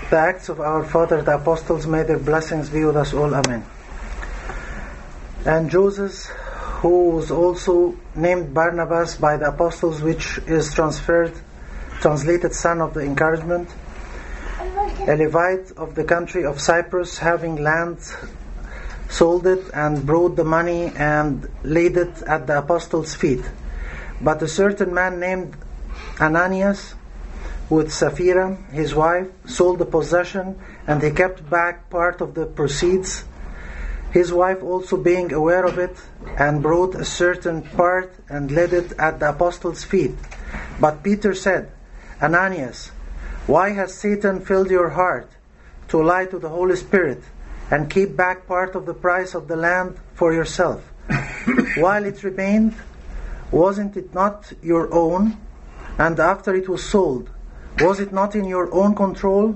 the Acts of our Father, the Apostles, may their blessings be with us all. Amen. And Joseph, who was also named Barnabas by the Apostles, which is translated son of the encouragement, a Levite of the country of Cyprus, having land, sold it and brought the money and laid it at the apostles' feet. But a certain man named Ananias, with Sapphira, his wife, sold the possession, and he kept back part of the proceeds, his wife also being aware of it, and brought a certain part and laid it at the apostles' feet. But Peter said, Ananias, why has Satan filled your heart to lie to the Holy Spirit and keep back part of the price of the land for yourself? While it remained, wasn't it not your own? And after it was sold, was it not in your own control?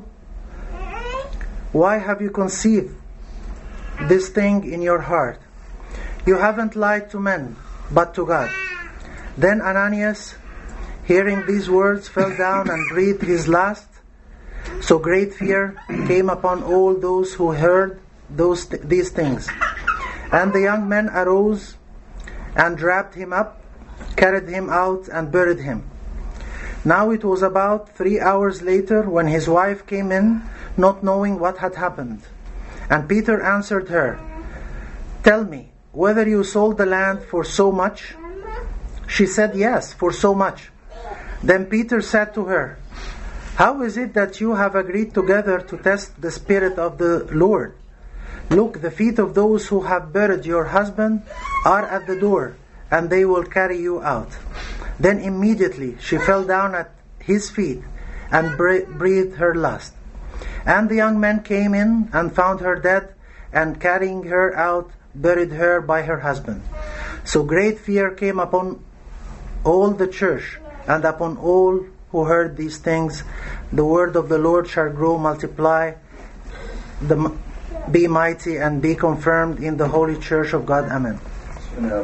Why have you conceived this thing in your heart? You haven't lied to men, but to God. Then Ananias, hearing these words, fell down and breathed his last. So great fear came upon all those who heard these things. And the young men arose and wrapped him up, carried him out, and buried him. Now it was about 3 hours later when his wife came in, not knowing what had happened. And Peter answered her, Tell me, whether you sold the land for so much? She said, Yes, for so much. Then Peter said to her, How is it that you have agreed together to test the Spirit of the Lord? Look, the feet of those who have buried your husband are at the door, and they will carry you out. Then immediately she fell down at his feet and breathed her last. And the young men came in and found her dead, and carrying her out, buried her by her husband. So great fear came upon all the church and upon all who heard these things. The word of the Lord shall grow, multiply, be mighty, and be confirmed in the holy church of God. Amen.